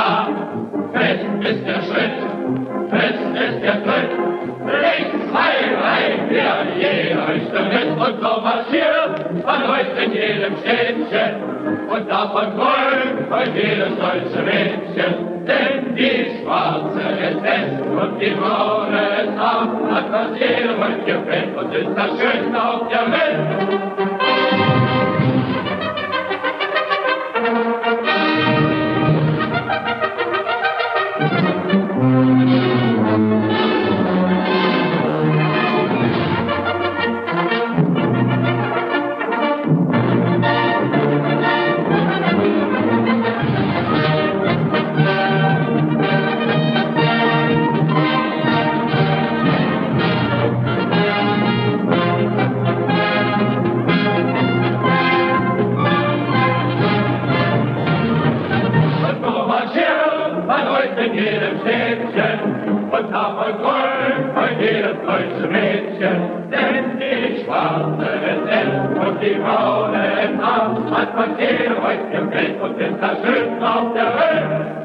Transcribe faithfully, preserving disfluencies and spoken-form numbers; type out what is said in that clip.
da. Fest ist der Schritt, fest ist der Tritt. Links, zwei, drei, vier, jeder Richtung mit und so marschiert man heute in jedem Städtchen und davon träumt von jedes stolze Mädchen. Denn die Schwarze ist fest und die Braune ist arm, hat was jedem heute gefällt und ist das Schönste auf der Welt. In jedem Städtchen und davon träumt von jedes deutsche Mädchen. Denn die Schwarze ist elf und die Braune ist arm, hat von jedem heute im Welt und ist das Schönste auf der Welt.